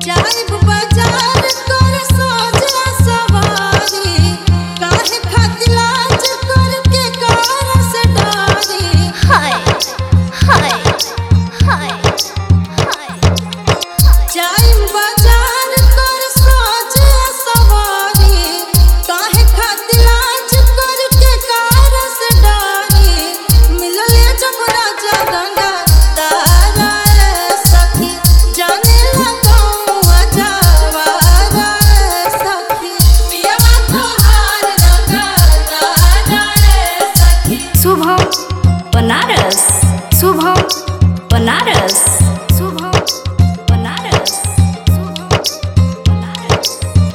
जाइब बाजार कर सोजा सवारी काहे खातिर लाज करके कार से डारी हाय हाय हाय हाय जाइब बाजार कर सोजा सवारी काहे खातिर लाज करके कार से डारी मिलले जब राजा गंगा तारा सखी जाने लगौआ जवारा सखी पियवा तोहार रंगा तारा सखी शुभम बनारस शुभम बनारस शुभम बनारस शुभम बनारस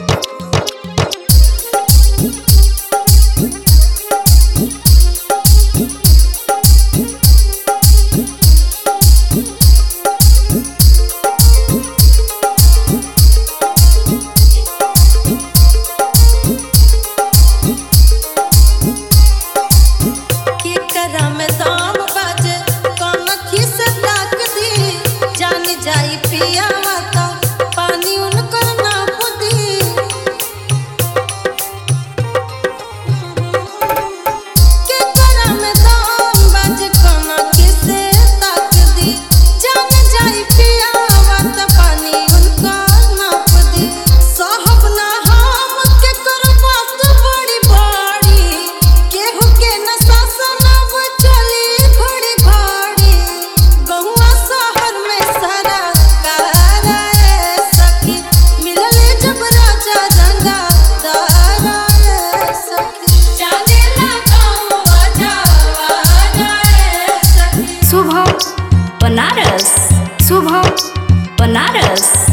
केकरा में दाम बाजे कौन खिस ताक दी जान जाई पियावा तो पानी उनकर नाप दी केकरा में दाम बाजे कौन खिस ताक दी जान जाई पियावा तो पानी उनकर नाप दी साहब ना हम के कर बात बड़ी बड़ी केहू के न सासनब चली घड़ी घड़ी गहुआ शहर में सारा कारा सखी मिलले जब राजा रंगा तारा सखी जाने लगौआ जवारा सखी शुभम बनारस शुभम बनारस